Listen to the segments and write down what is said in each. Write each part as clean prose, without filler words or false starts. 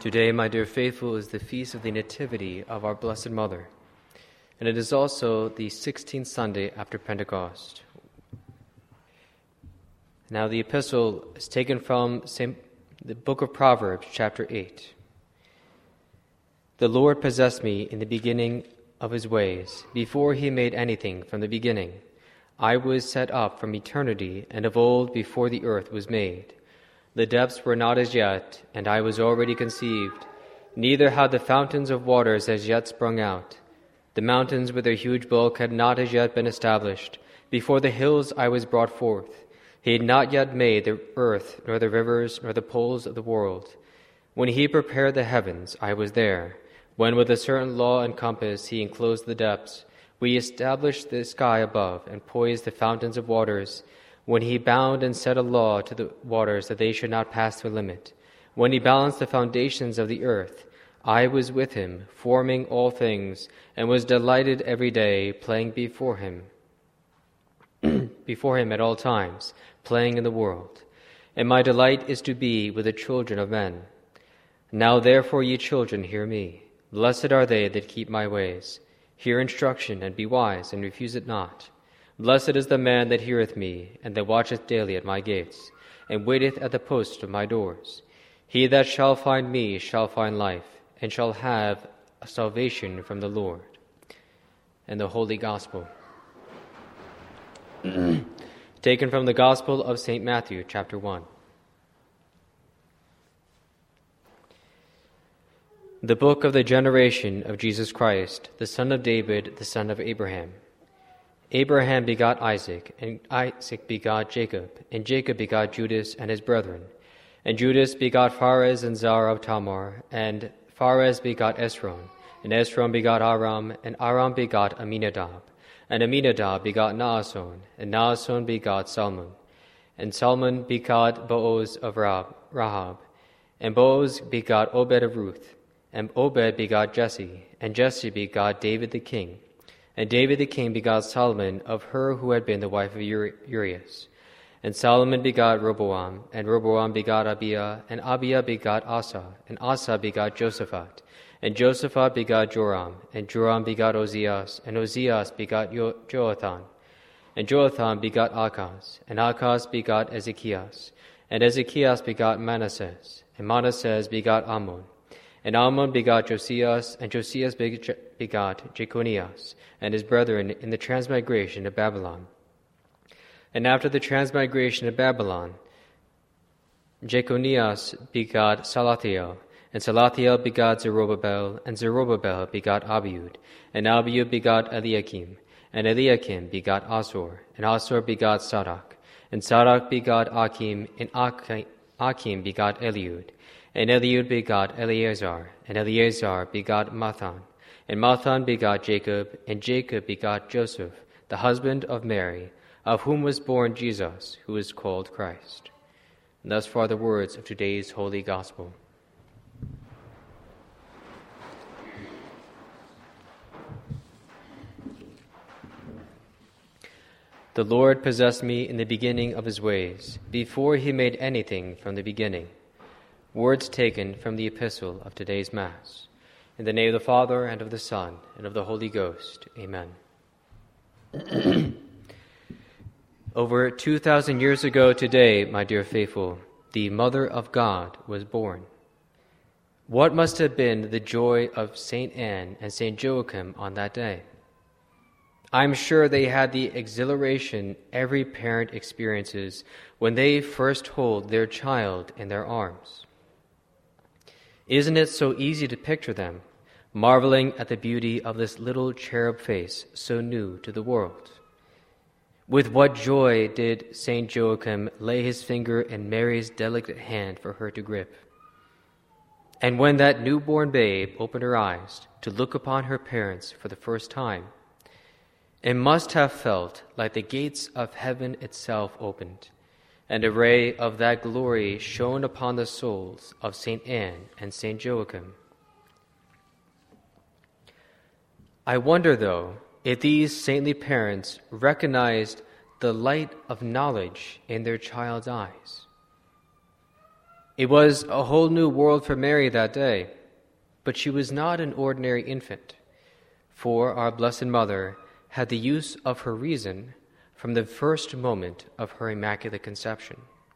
Today, my dear faithful, is the feast of the Nativity of our Blessed Mother, and it is also the 16th Sunday after Pentecost. Now, the epistle is taken from the book of Proverbs, chapter 8. The Lord possessed me in the beginning of his ways, before he made anything from the beginning. I was set up from eternity, and of old before the earth was made. The depths were not as yet, and I was already conceived. Neither had the fountains of waters as yet sprung out. The mountains with their huge bulk had not as yet been established. Before the hills I was brought forth. He had not yet made the earth, nor the rivers, nor the poles of the world. When he prepared the heavens, I was there. When with a certain law and compass he enclosed the depths, we established the sky above and poised the fountains of waters. When he bound and set a law to the waters that they should not pass their limit. When he balanced the foundations of the earth, I was with him, forming all things, and was delighted every day, playing before him at all times, playing in the world. And my delight is to be with the children of men. Now therefore, ye children, hear me. Blessed are they that keep my ways. Hear instruction, and be wise, and refuse it not. Blessed is the man that heareth me, and that watcheth daily at my gates, and waiteth at the posts of my doors. He that shall find me shall find life, and shall have a salvation from the Lord. And the Holy Gospel. Taken from the Gospel of St. Matthew, chapter 1. The book of the generation of Jesus Christ, the son of David, the son of Abraham. Abraham begot Isaac, and Isaac begot Jacob, and Jacob begot Judas and his brethren. And Judas begot Phares and Zara of Tamar, and Phares begot Esron, and Esron begot Aram, and Aram begot Aminadab, and Aminadab begot Naasson, and Naasson begot Salmon, and Salmon begot Boaz of Rahab, and Boaz begot Obed of Ruth, and Obed begot Jesse, and Jesse begot David the king. And David the king begot Solomon of her who had been the wife of Urias. And Solomon begot Rehoboam, and Rehoboam begot Abiah, and Abiah begot Asa, and Asa begot Josaphat, and Josaphat begot Joram, and Joram begot Ozias, and Ozias begot Joatham, and Joatham begot Achaz, and Achaz begot Ezekias, and Ezekias begot Manasseh, and Manasseh begot Ammon, and Ammon begot Josias, and Josias begot Jeconias, and his brethren in the transmigration of Babylon. And after the transmigration of Babylon, Jeconias begot Salathiel, and Salathiel begot Zerubbabel, and Zerubbabel begot Abiud, and Abiud begot Eliakim, and Eliakim begot Asor, and Asor begot Sadak, and Sadak begot Achim, and Achim begot Eliud, and Eliud begot Eleazar, and Eleazar begot Mathan, and Mathan begot Jacob, and Jacob begot Joseph, the husband of Mary, of whom was born Jesus, who is called Christ. And thus far the words of today's Holy Gospel. The Lord possessed me in the beginning of his ways, before he made anything from the beginning. Words taken from the epistle of today's Mass. In the name of the Father, and of the Son, and of the Holy Ghost. Amen. Over 2,000 years ago today, my dear faithful, the Mother of God was born. What must have been the joy of St. Anne and St. Joachim on that day? I'm sure they had the exhilaration every parent experiences when they first hold their child in their arms. Isn't it so easy to picture them, marveling at the beauty of this little cherub face so new to the world? With what joy did St. Joachim lay his finger in Mary's delicate hand for her to grip? And when that newborn babe opened her eyes to look upon her parents for the first time, it must have felt like the gates of heaven itself opened, and a ray of that glory shone upon the souls of St. Anne and St. Joachim. I wonder, though, if these saintly parents recognized the light of knowledge in their child's eyes. It was a whole new world for Mary that day, but she was not an ordinary infant, for our Blessed Mother had the use of her reason from the first moment of her Immaculate Conception.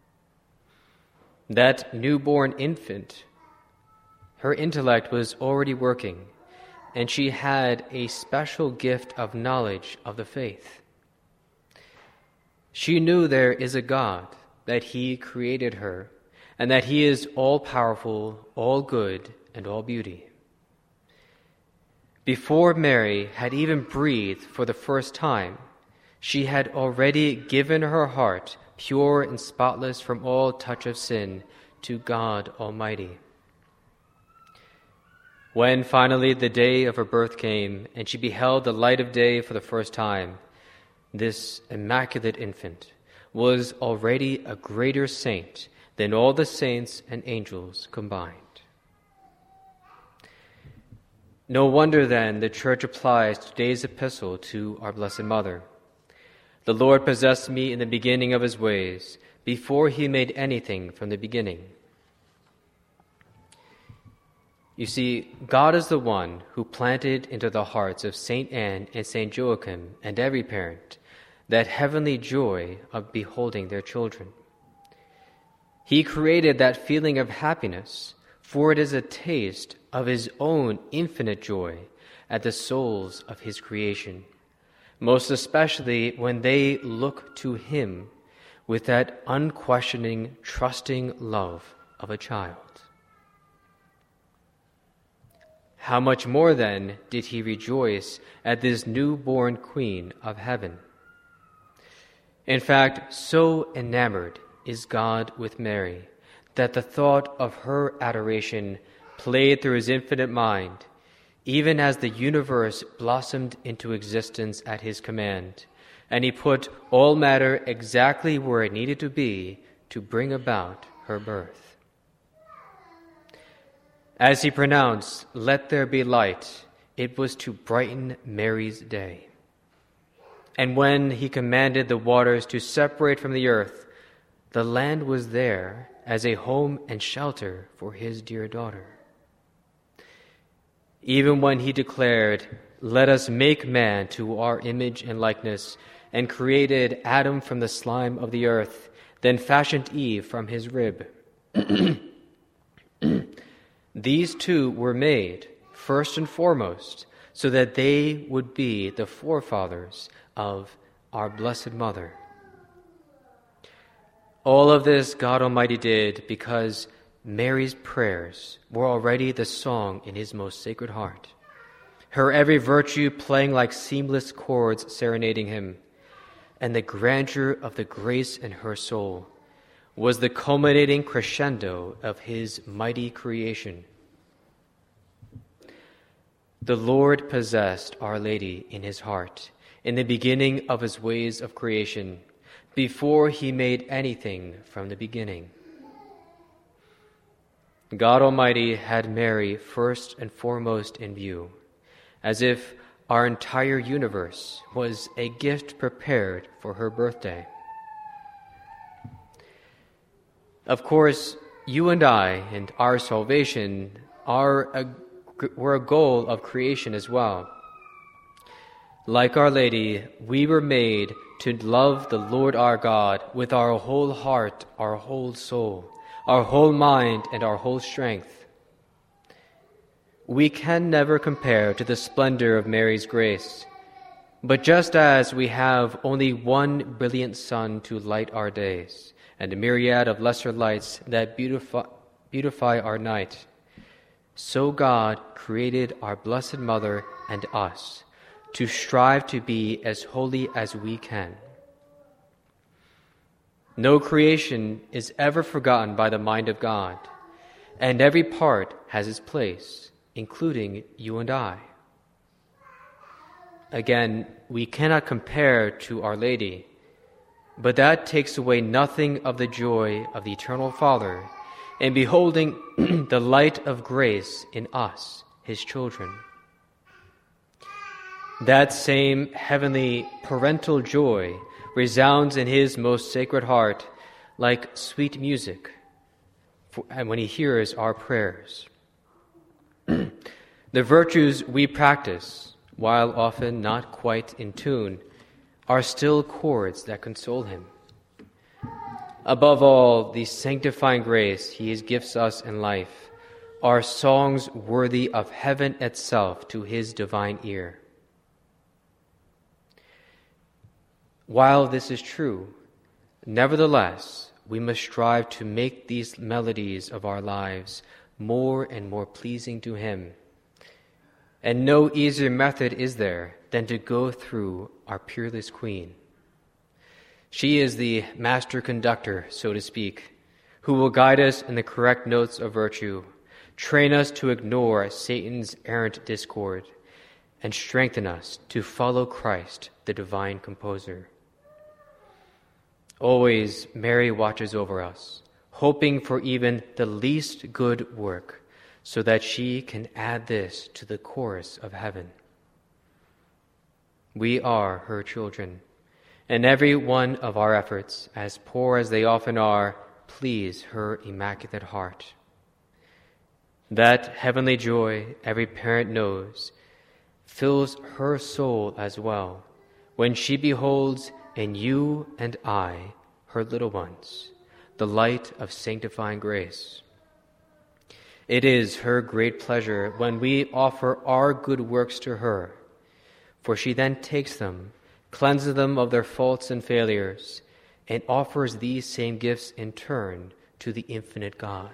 That newborn infant, her intellect was already working, and she had a special gift of knowledge of the faith. She knew there is a God, that He created her, and that He is all-powerful, all good, and all beauty. Before Mary had even breathed for the first time, she had already given her heart, pure and spotless from all touch of sin, to God Almighty. When finally the day of her birth came, and she beheld the light of day for the first time, this immaculate infant was already a greater saint than all the saints and angels combined. No wonder, then, the Church applies today's epistle to our Blessed Mother. The Lord possessed me in the beginning of His ways, before He made anything from the beginning. You see, God is the one who planted into the hearts of St. Anne and St. Joachim and every parent that heavenly joy of beholding their children. He created that feeling of happiness, for it is a taste of His own infinite joy at the souls of His creation, most especially when they look to Him with that unquestioning, trusting love of a child. How much more, then, did He rejoice at this newborn Queen of Heaven? In fact, so enamored is God with Mary that the thought of her adoration played through His infinite mind, even as the universe blossomed into existence at His command, and He put all matter exactly where it needed to be to bring about her birth. As He pronounced, "Let there be light," it was to brighten Mary's day. And when He commanded the waters to separate from the earth, the land was there as a home and shelter for His dear daughter. Even when He declared, "Let us make man to our image and likeness," and created Adam from the slime of the earth, then fashioned Eve from his rib. These two were made, first and foremost, so that they would be the forefathers of our Blessed Mother. All of this God Almighty did because Mary's prayers were already the song in His most sacred heart, her every virtue playing like seamless chords serenading Him, and the grandeur of the grace in her soul was the culminating crescendo of His mighty creation. The Lord possessed Our Lady in His heart in the beginning of His ways of creation, before He made anything from the beginning. God Almighty had Mary first and foremost in view, as if our entire universe was a gift prepared for her birthday. Of course, you and I and our salvation were a goal of creation as well. Like Our Lady, we were made to love the Lord our God with our whole heart, our whole soul, our whole mind, and our whole strength. We can never compare to the splendor of Mary's grace, but just as we have only one brilliant sun to light our days, and a myriad of lesser lights that beautify our night, so God created our Blessed Mother and us to strive to be as holy as we can. No creation is ever forgotten by the mind of God, and every part has its place, including you and I. Again, we cannot compare to Our Lady, but that takes away nothing of the joy of the Eternal Father in beholding the light of grace in us, His children. That same heavenly parental joy resounds in His most sacred heart like sweet music, and when he hears our prayers. The virtues we practice, while often not quite in tune, are still chords that console him. Above all, the sanctifying grace he gifts us in life are songs worthy of heaven itself to his divine ear. While this is true, nevertheless, we must strive to make these melodies of our lives more and more pleasing to him. And no easier method is there than to go through our peerless Queen. She is the master conductor, so to speak, who will guide us in the correct notes of virtue, train us to ignore Satan's errant discord, and strengthen us to follow Christ, the divine composer. Always Mary watches over us, hoping for even the least good work, so that she can add this to the chorus of heaven. We are her children, and every one of our efforts, as poor as they often are, please her immaculate heart. That heavenly joy every parent knows fills her soul as well when she beholds in you and I, her little ones, the light of sanctifying grace. It is her great pleasure when we offer our good works to her, for she then takes them, cleanses them of their faults and failures, and offers these same gifts in turn to the infinite God.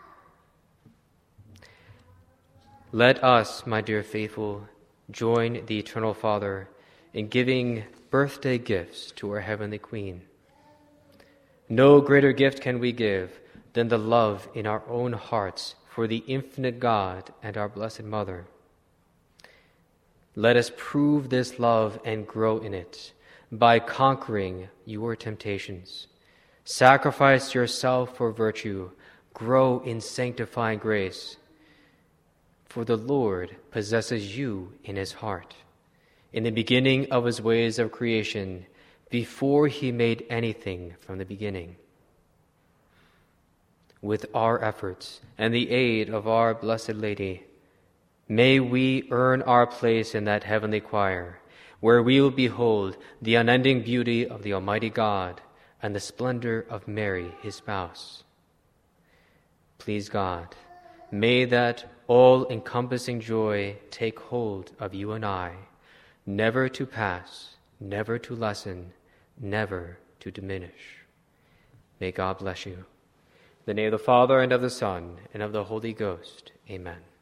Let us, my dear faithful, join the Eternal Father in giving birthday gifts to our Heavenly Queen. No greater gift can we give than the love in our own hearts for the infinite God and our Blessed Mother. Let us prove this love and grow in it by conquering your temptations. Sacrifice yourself for virtue. Grow in sanctifying grace. For the Lord possesses you in his heart. In the beginning of his ways of creation, before he made anything from the beginning. With our efforts and the aid of our Blessed Lady, may we earn our place in that heavenly choir, where we will behold the unending beauty of the Almighty God and the splendor of Mary, his spouse. Please God, may that all-encompassing joy take hold of you and I, never to pass, never to lessen, never to diminish. May God bless you. In the name of the Father, and of the Son, and of the Holy Ghost. Amen.